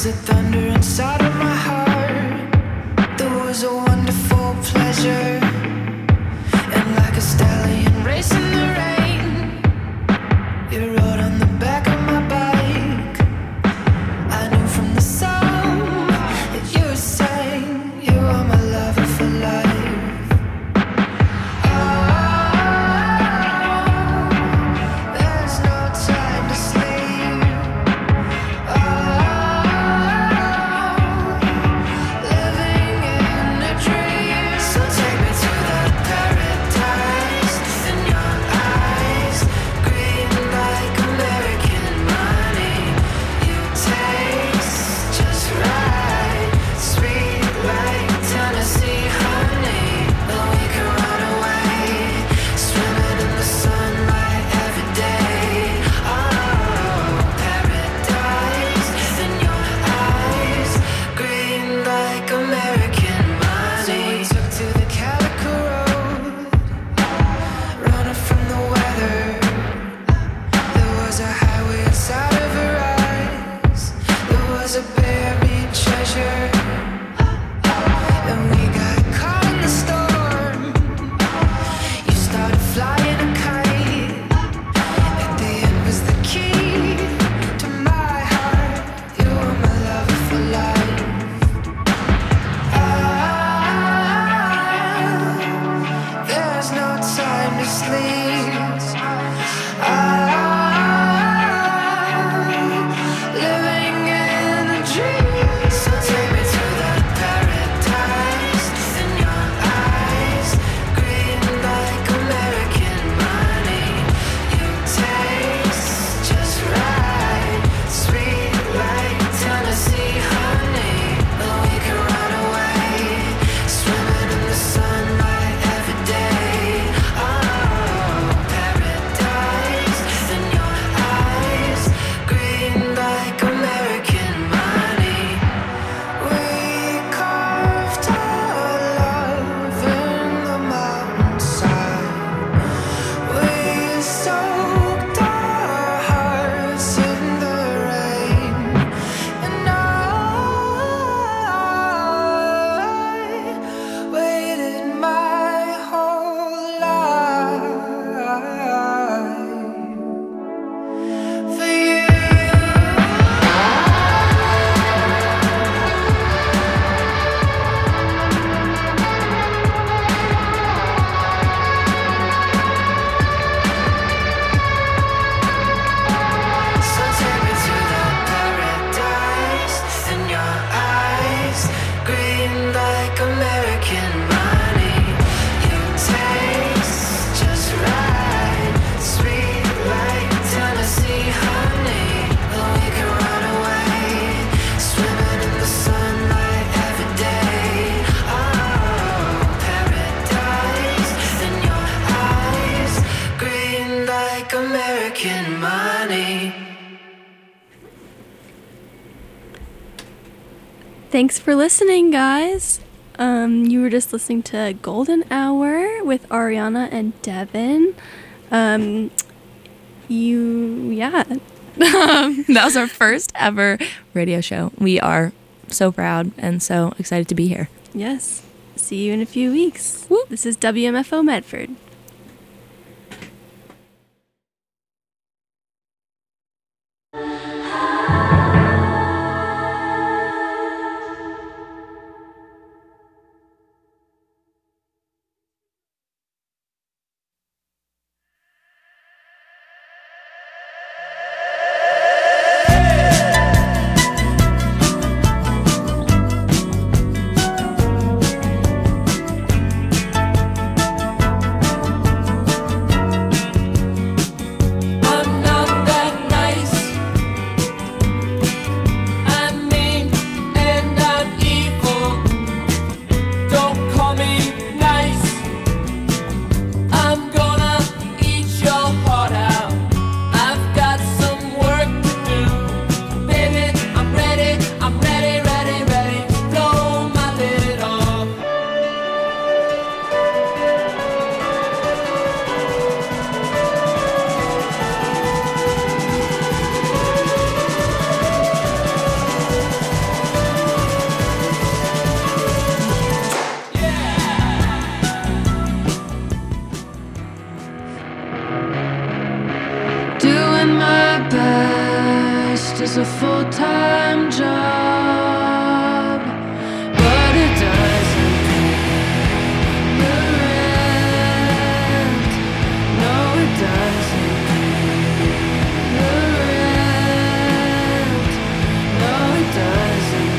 a thunder inside of my heart. There was a wonderful pleasure, and like a stallion racing the rain, you rode on the back of my bike. I knew from the song that you were saying you are my lover for life. Thanks for listening, guys. You were just listening to Golden Hour with Ariana and Devin. That was our first ever radio show. We are so proud and so excited to be here. Yes. See you in a few weeks. Woo. This is WMFO Medford. is a full-time job, but it doesn't pay the rent. No, it doesn't pay the rent. No, it doesn't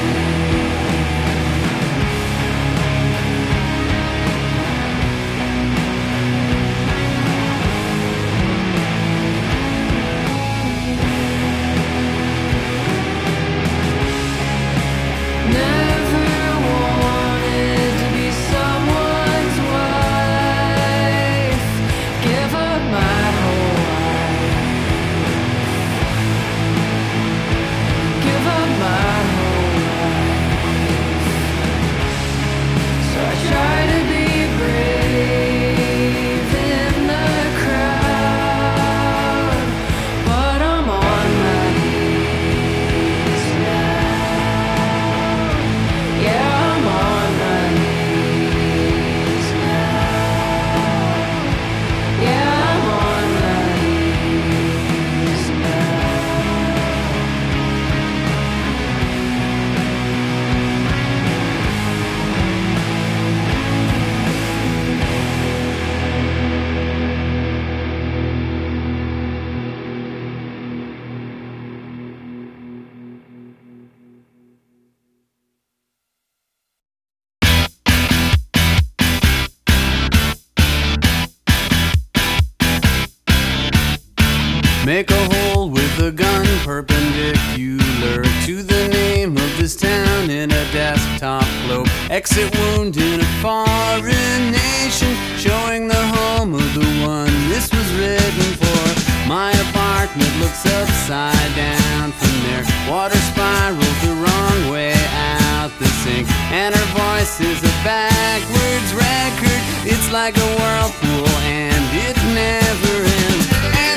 Make a hole with a gun perpendicular to the name of this town in a desktop globe. Exit wound in a foreign nation, showing the home of the one this was written for. My apartment looks upside down from there. Water spirals the wrong way out the sink, and her voice is a backwards record. It's like a whirlpool and it never ends.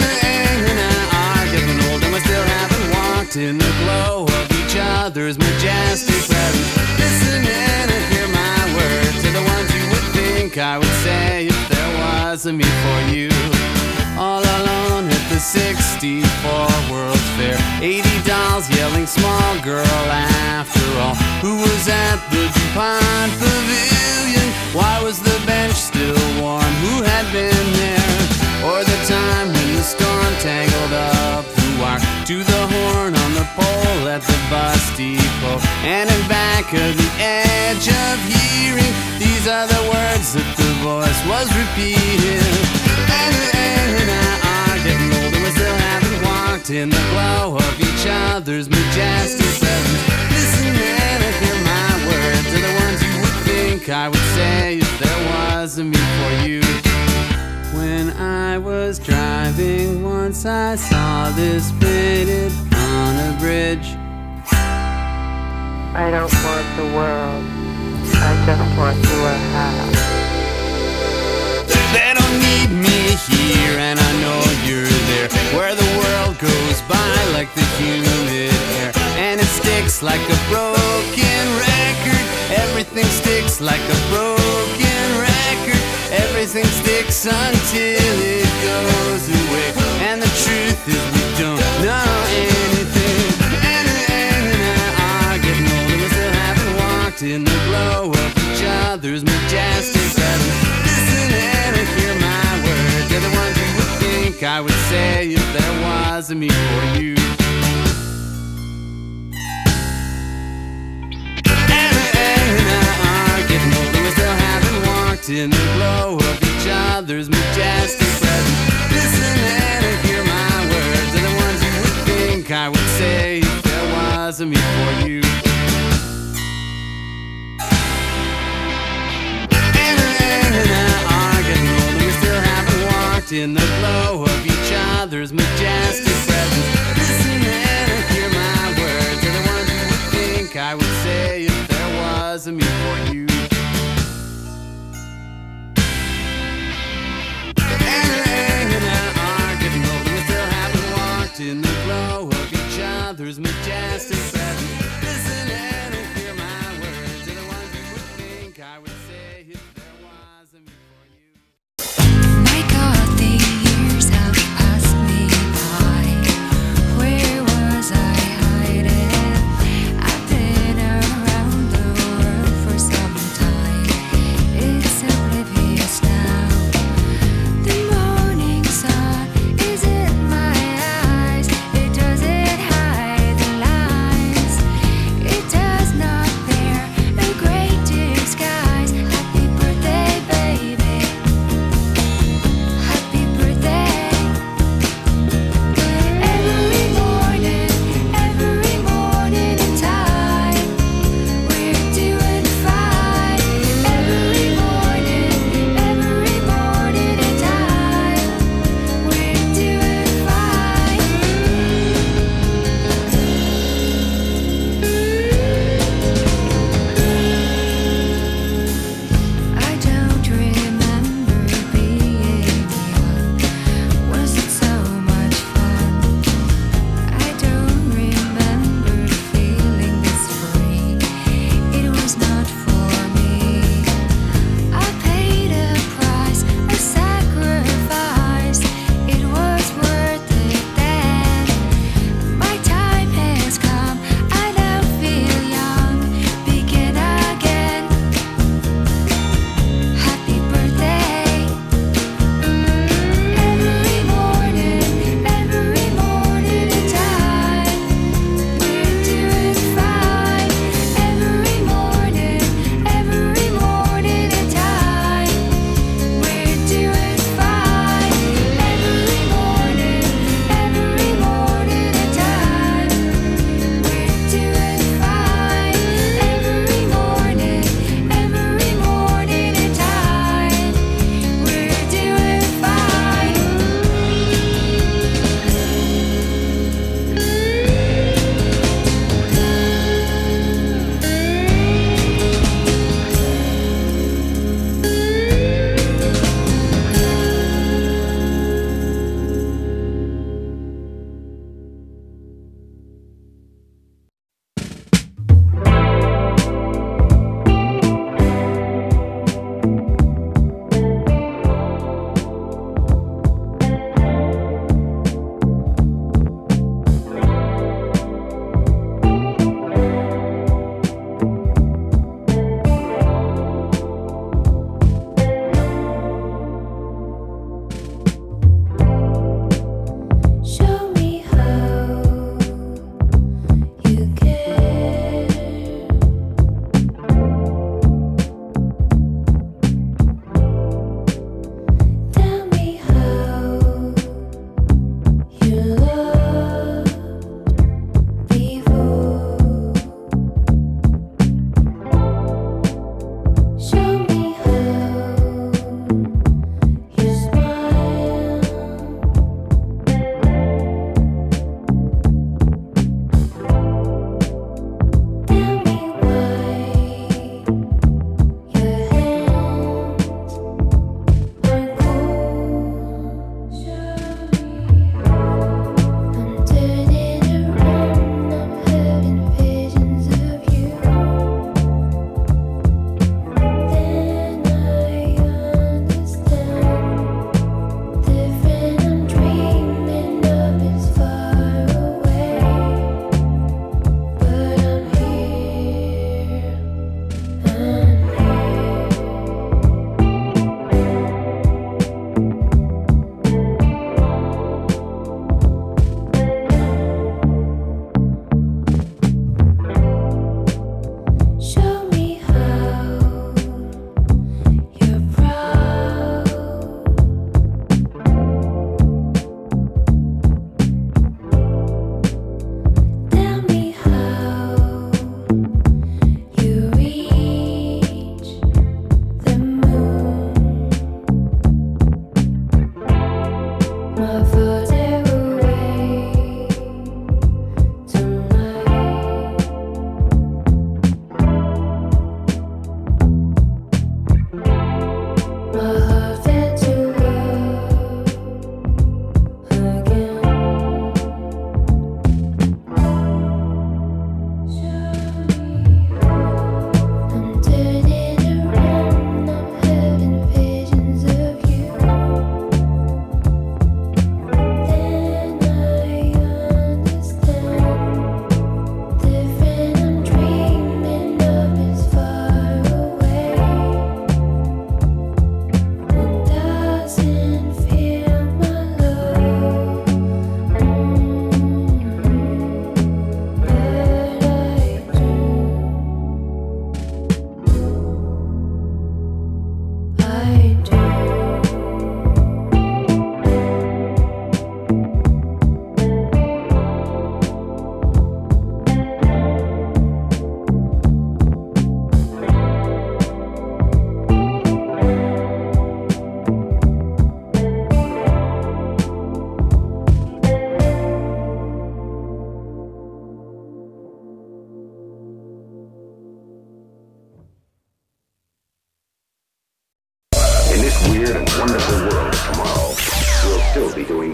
Still haven't walked in the glow of each other's majestic presence. Listen in and hear my words to the ones you would think I would say if there was a me for you. All alone at the 64 World's Fair, 80 dolls yelling small girl after all. Who was at the DuPont Pavilion? Why was the bench still warm? Who had been there? Or the time when the storm tangled up to the horn on the pole at the bus depot, and in back of the edge of hearing, these are the words that the voice was repeating. And I are getting older, we still haven't walked in the glow of each other's majestic presence. Listen and hear my words, are the ones you would think I would say if there was a me for you. When I was driving once, I saw this painted on a bridge. I don't want the world, I just want your house. They don't need me here, and I know you're there, where the world goes by like the humid air, and it sticks like a broken record. Everything sticks like a broken record. Everything sticks until it goes away, and the truth is we don't know anything. And I are getting older, we still haven't walked in the glow of each other's majestic presence. Listen and hear my words, they're the ones you would think I would say if there was a me for you. In the glow of each other's majestic presence. Listen and hear my words, are the ones you would think I would say if there was a me for you. And I are getting older, we still haven't walked in the glow of each other's majestic presence. Listen and hear my words, are the ones you would think I would say if there was a me for you. In the glow of each other's majestic presence. Listen and hear my words, are the ones you would think I would say if there was a me for you. My God, the years have passed me by.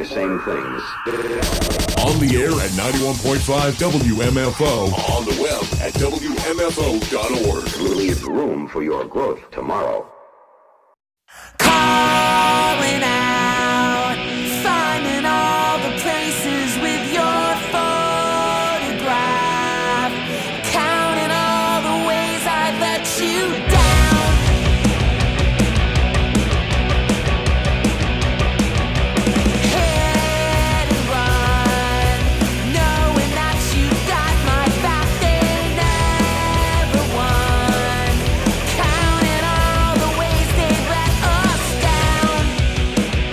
the same things. On the air at 91.5 WMFO. On the web at WMFO.org. Leave room for your growth tomorrow. Calling out, finding all the places with your photograph, counting all the ways I let you down. Hit and run, knowing that you got my back, they never won. Counting all the ways they let us down.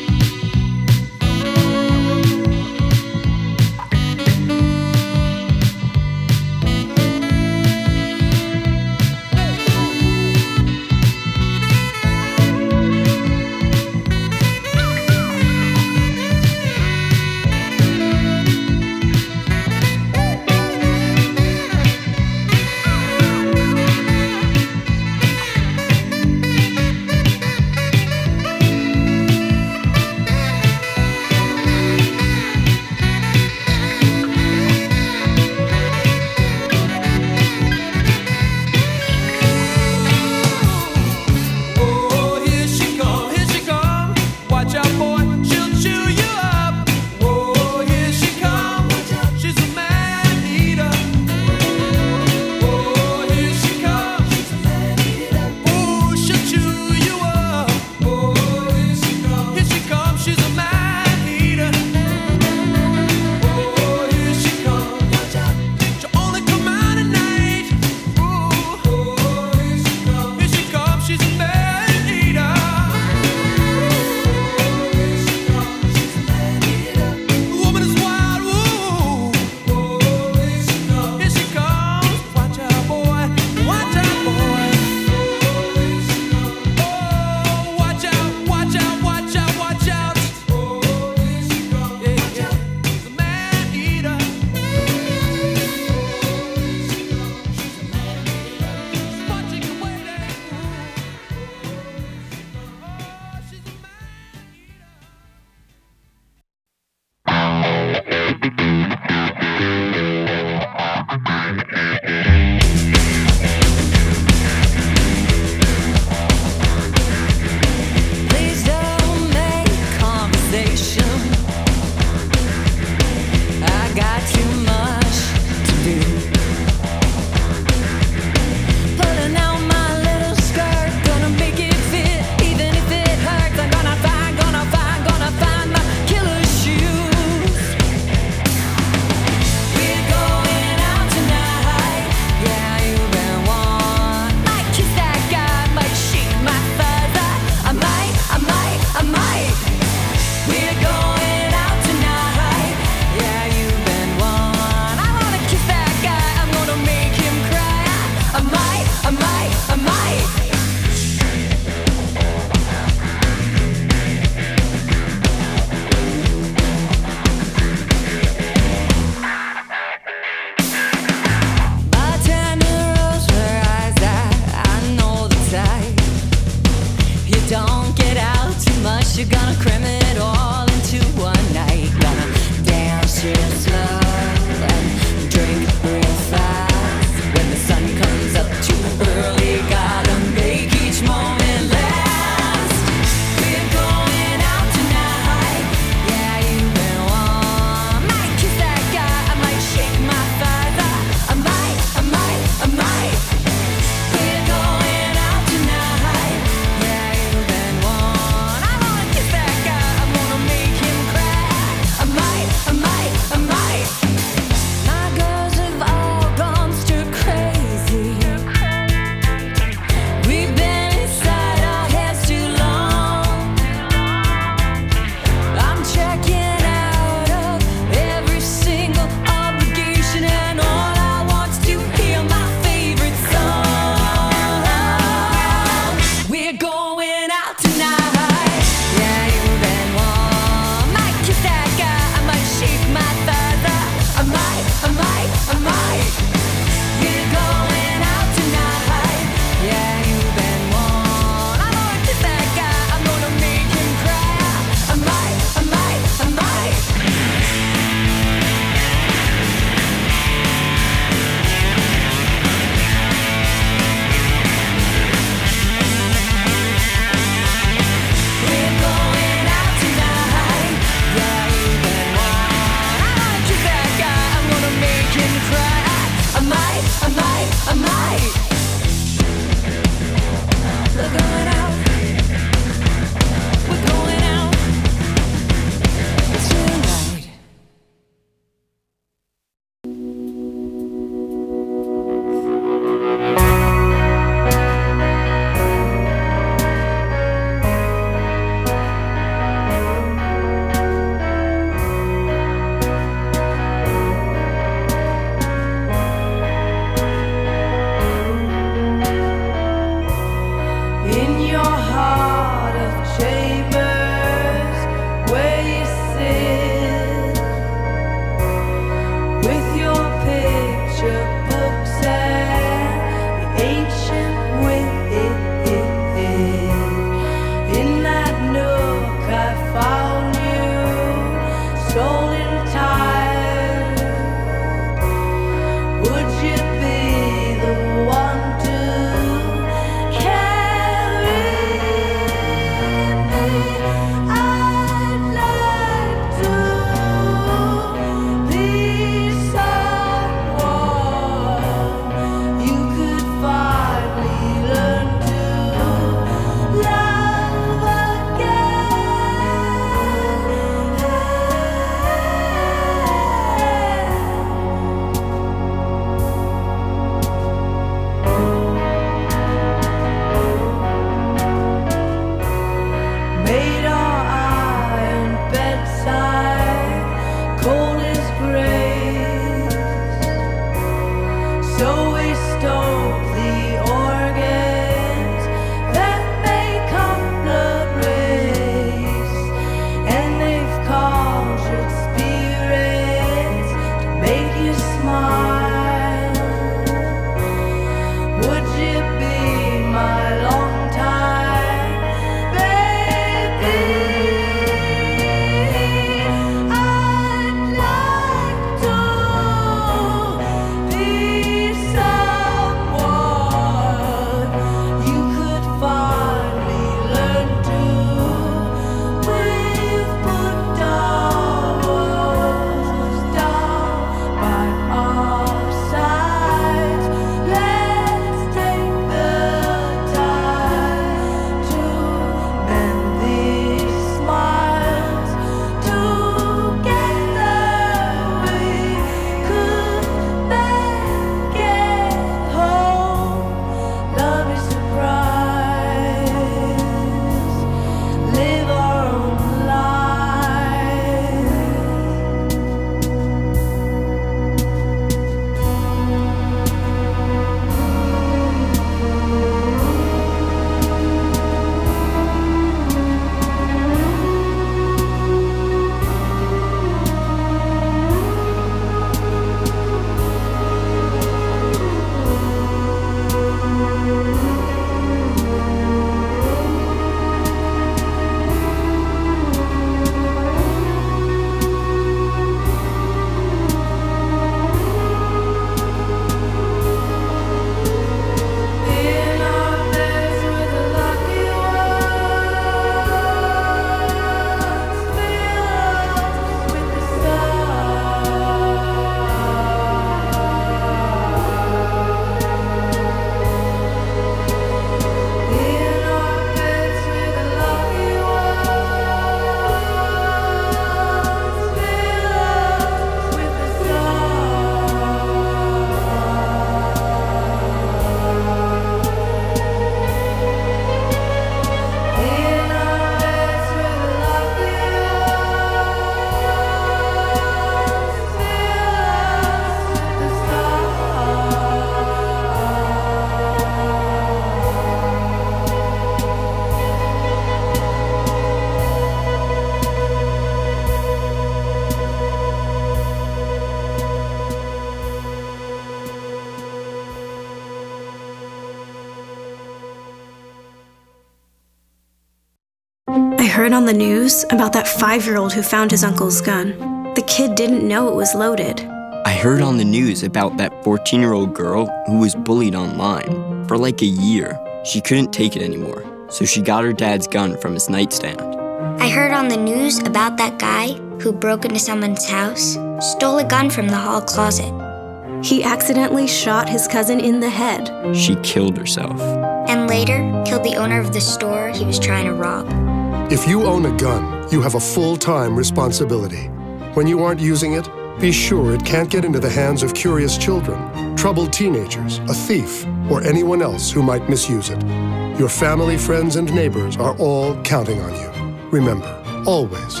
I heard on the news about that 5-year-old who found his uncle's gun. The kid didn't know it was loaded. I heard on the news about that 14-year-old girl who was bullied online. For like a year, she couldn't take it anymore, so she got her dad's gun from his nightstand. I heard on the news about that guy who broke into someone's house, stole a gun from the hall closet. He accidentally shot his cousin in the head. She killed herself. And later, killed the owner of the store he was trying to rob. If you own a gun, you have a full-time responsibility. When you aren't using it, be sure it can't get into the hands of curious children, troubled teenagers, a thief, or anyone else who might misuse it. Your family, friends, and neighbors are all counting on you. Remember, always,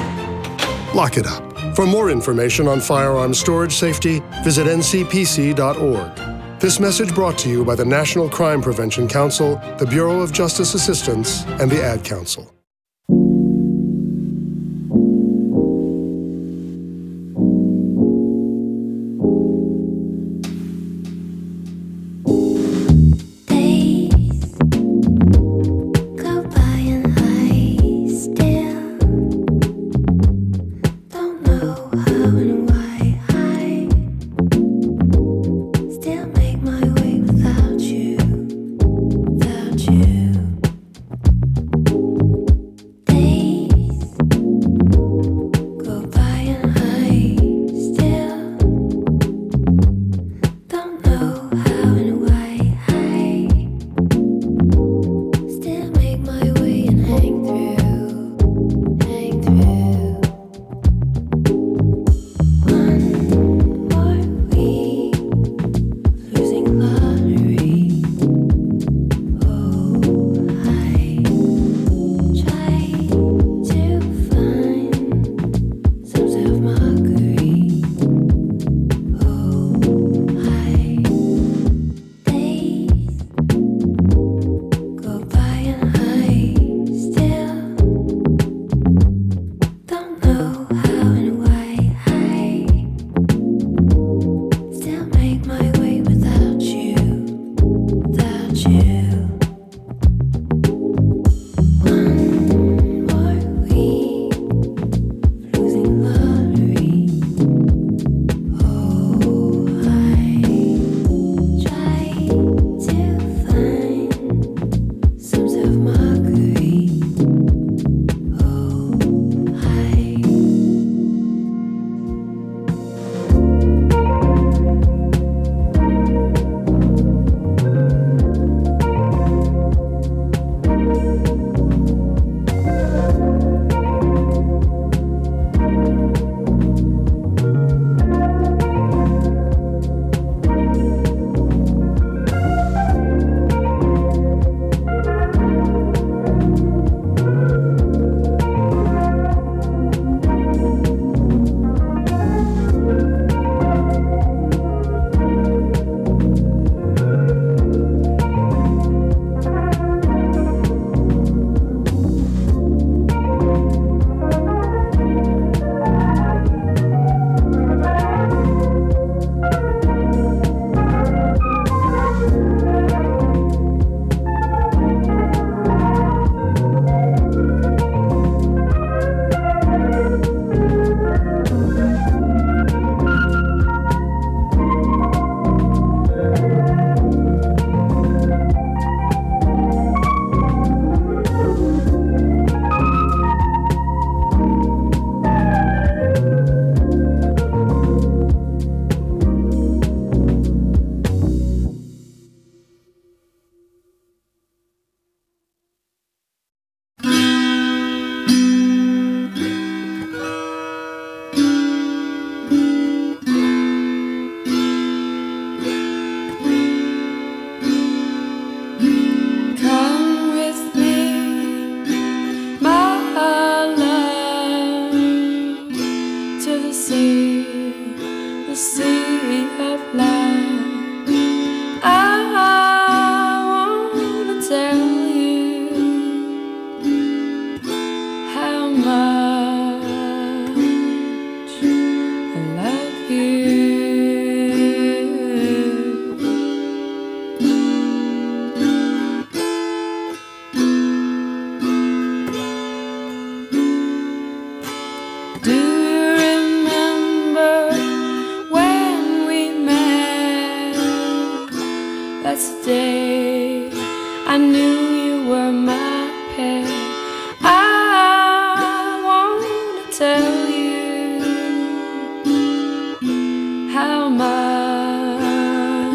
lock it up. For more information on firearm storage safety, visit ncpc.org. This message brought to you by the National Crime Prevention Council, the Bureau of Justice Assistance, and the Ad Council. That's the day I knew you were my pet. I wanna tell you how much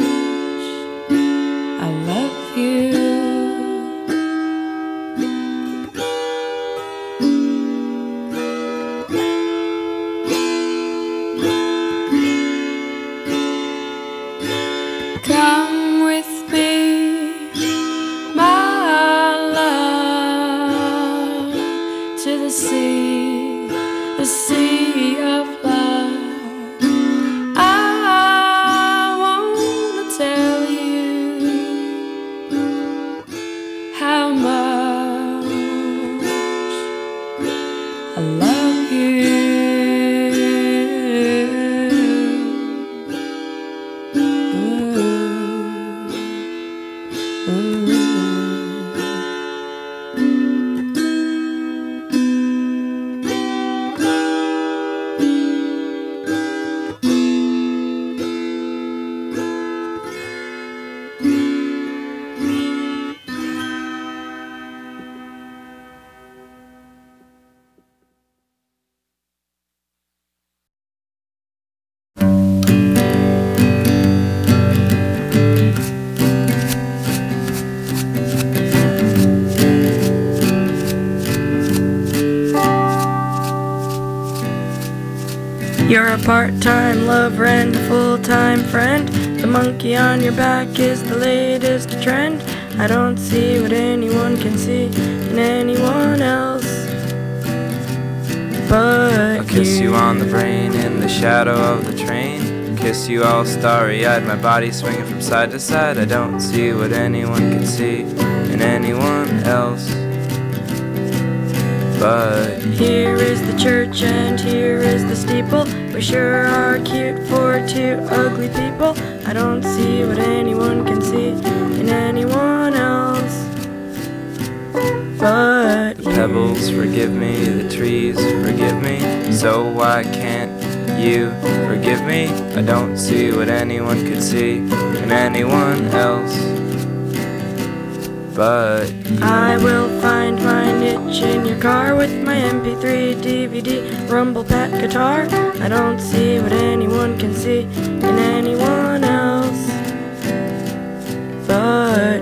I love you. Come with me, my love, to the sea of love. I wanna tell you how much I love you. You're a part-time lover and a full-time friend. The monkey on your back is the latest trend. I don't see what anyone can see in anyone else but I'll kiss you on the brain in the shadow of the train. Kiss you all starry-eyed, my body swinging from side to side. I don't see what anyone can see in anyone else but here is the church and here is the steeple. We sure are cute for two ugly people. I don't see what anyone can see in anyone else but the pebbles forgive me, the trees forgive me. So why can't you forgive me? I don't see what anyone could see in anyone else but I will find my niche in your car with my MP3, DVD, rumble pack guitar. I don't see what anyone can see in anyone else but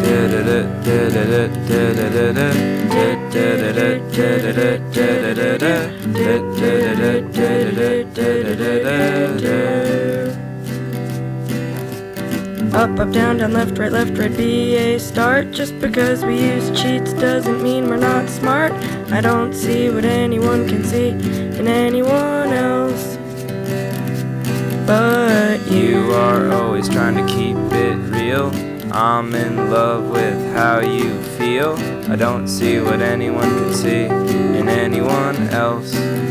up, up, down, down, left, right, be a start. Just because we use cheats doesn't mean we're not smart. I don't see what anyone can see in anyone else but you are always trying to keep it real. I'm in love with how you feel. I don't see what anyone can see in anyone else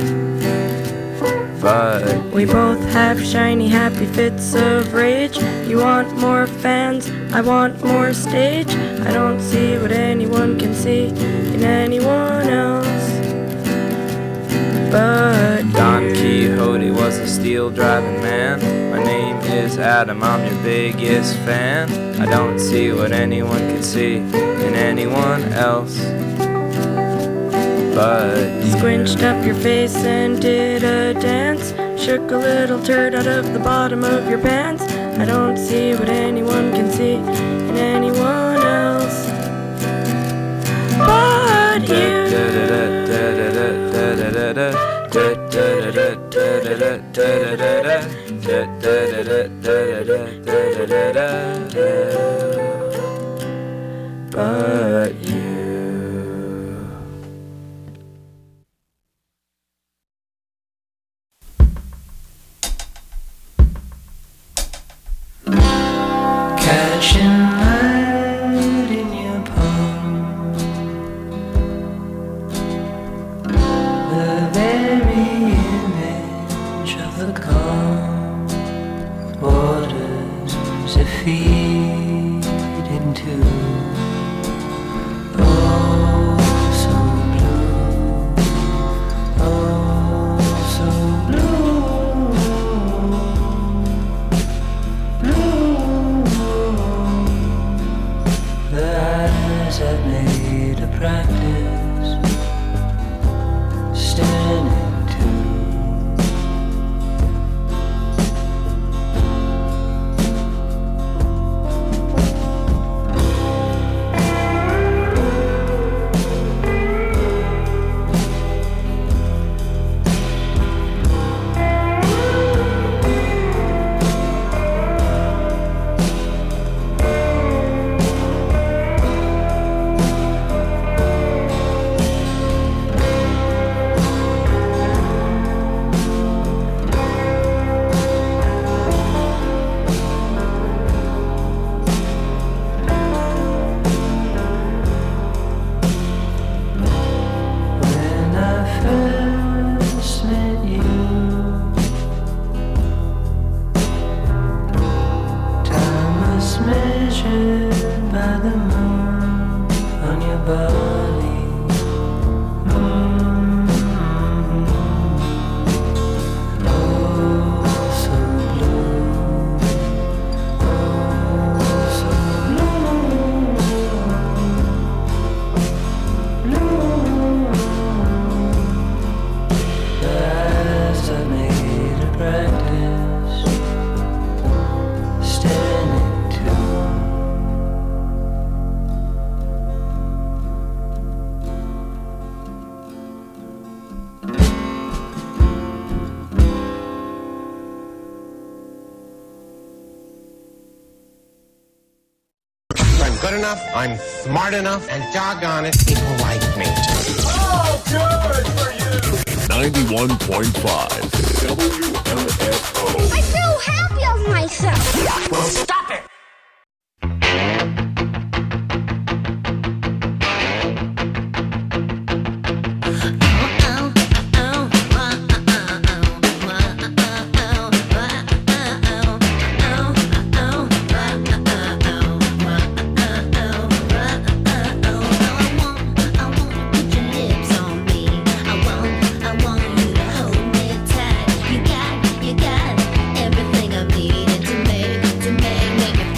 but we both have shiny, happy fits of rage. You want more fans, I want more stage. I don't see what anyone can see in anyone else but Don Quixote was a steel-driving man. My name is Adam, I'm your biggest fan. I don't see what anyone can see in anyone else but squinched up your face and did a dance. Shook a little turd out of the bottom of your pants. I don't see what anyone can see in anyone else but you. But you. Catching light in your palm, the very image of the calm waters that feed into. Oh, so blue, oh, so blue, blue. as I've made a practice staring into. Good enough, I'm smart enough, and doggone it, people like me. Oh, good for you! 91.5 WMFO. I feel happy of myself. Well, stop it! You got everything I needed to make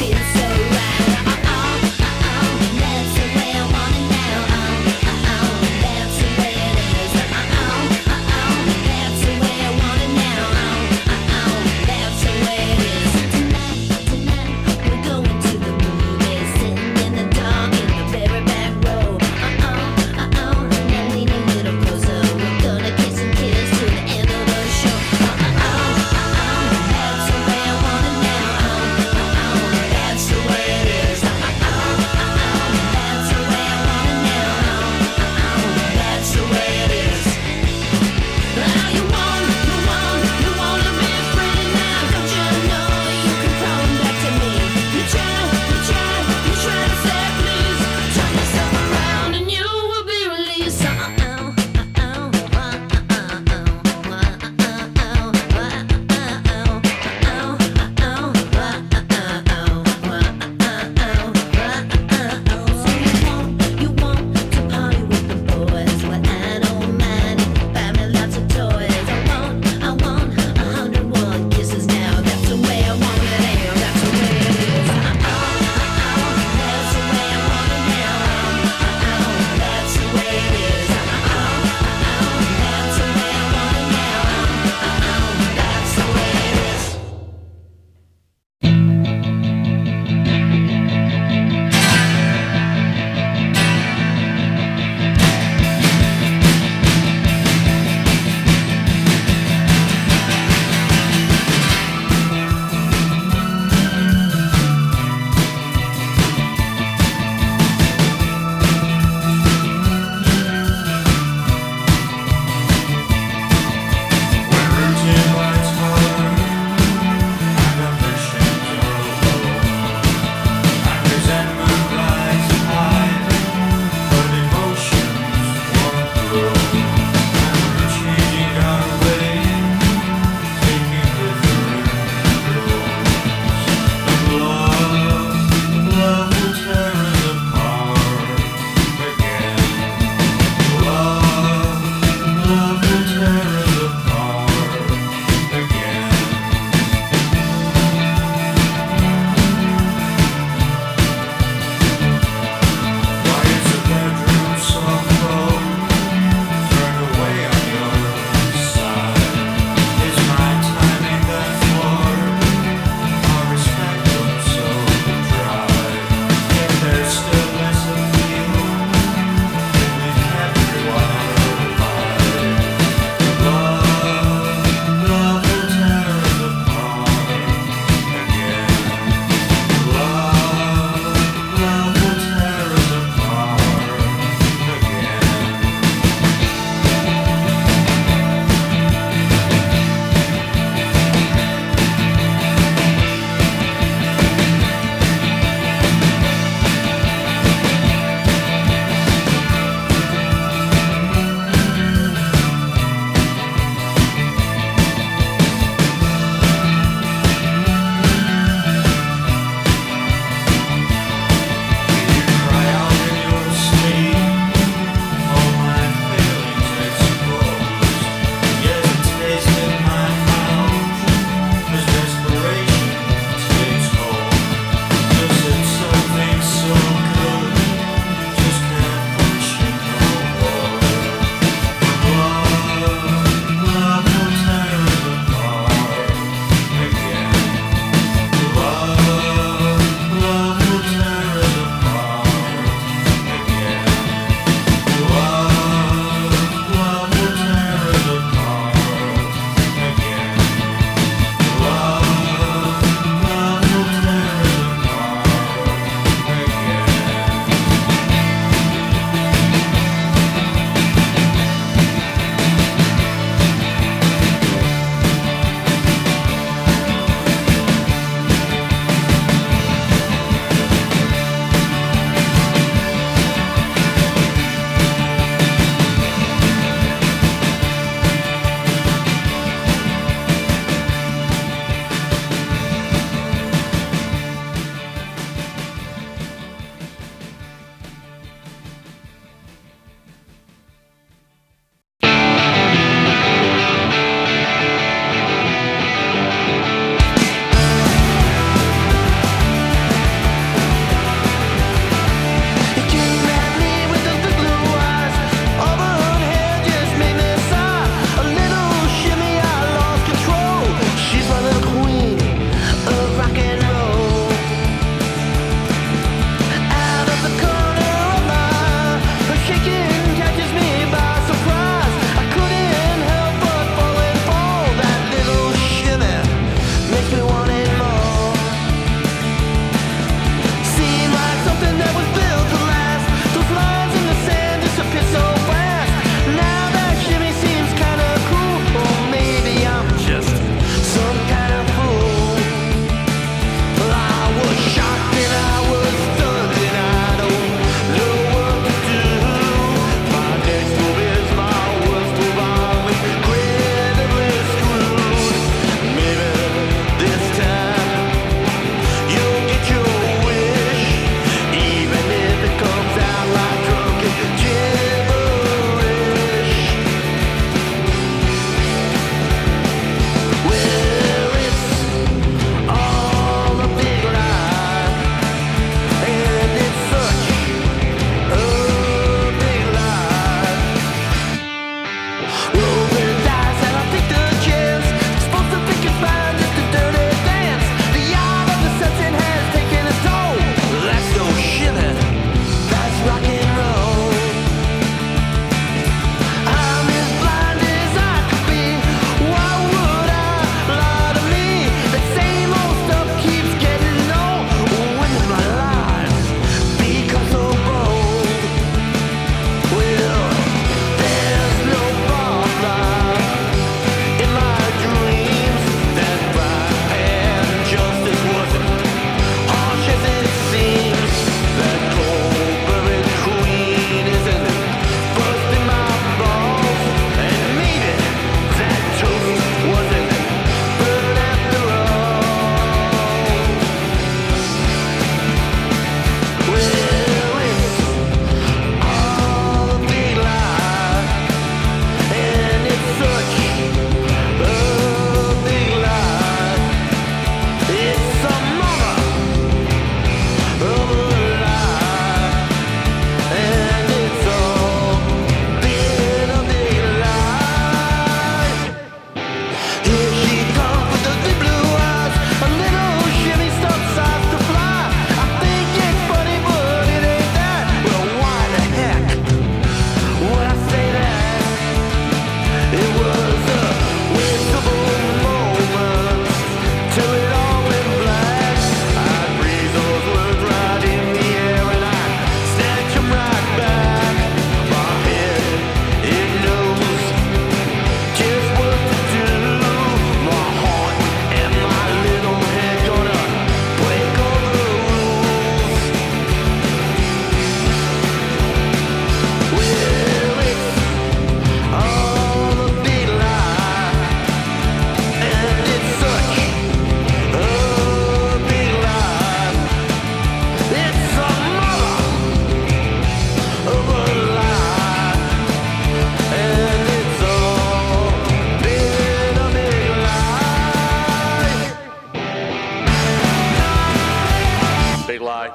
light.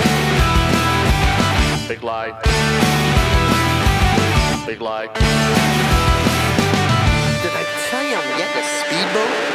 Big light. Big light. Did I tell you I'm getting a speedboat?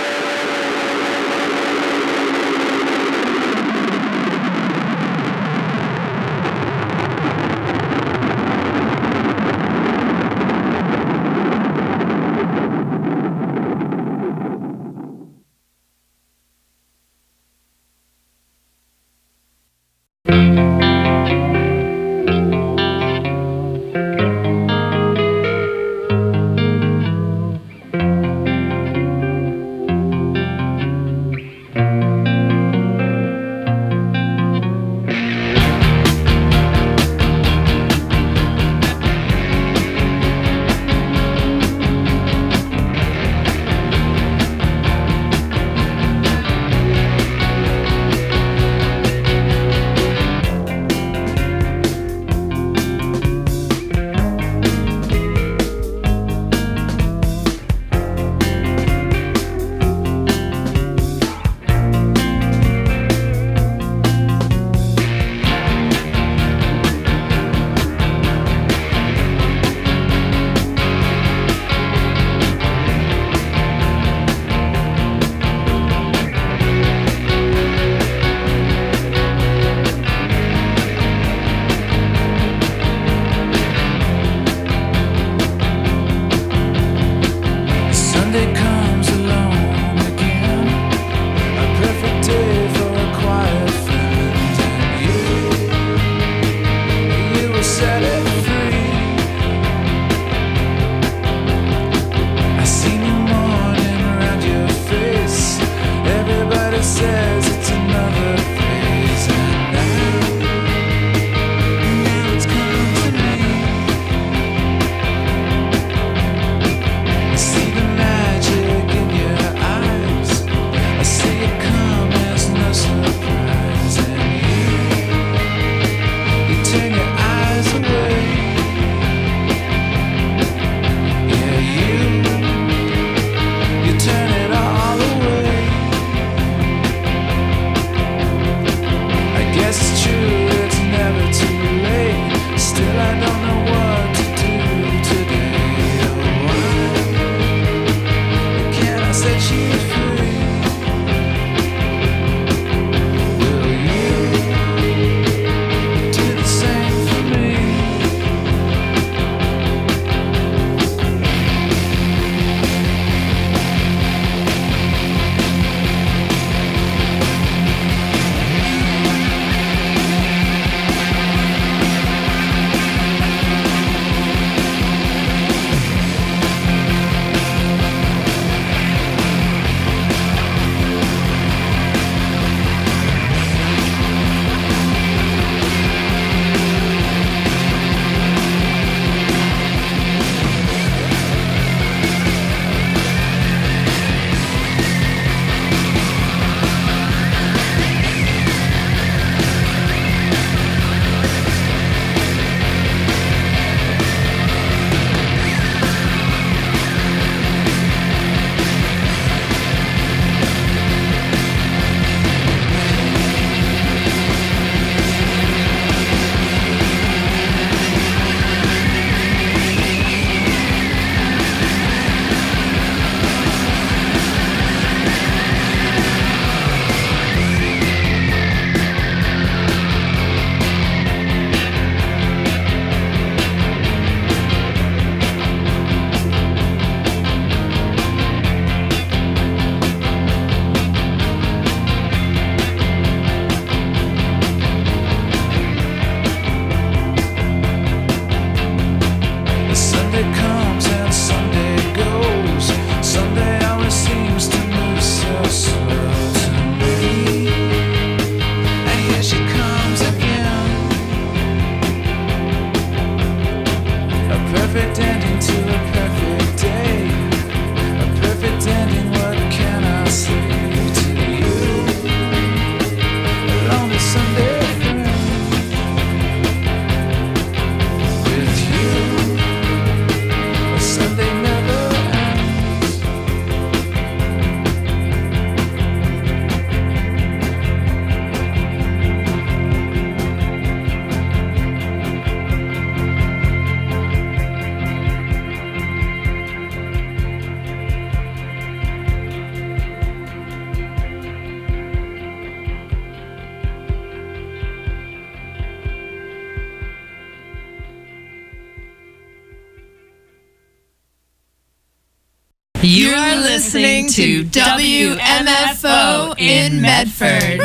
You are listening to WMFO in Medford.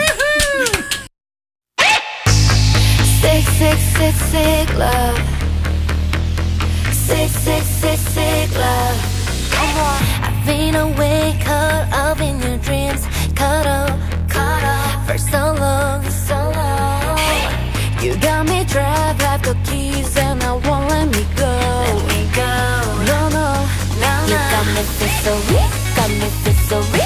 Sick, sick, sick, sick love. Sick, sick, sick, sick love. Come on. I've been awake, caught up in your dreams. Caught up for so long, so long. Hey, you got me trapped, I've got keys and I won't let me go. Let me go. No, no, no, no. You got me feel so weak, got me feel so weak.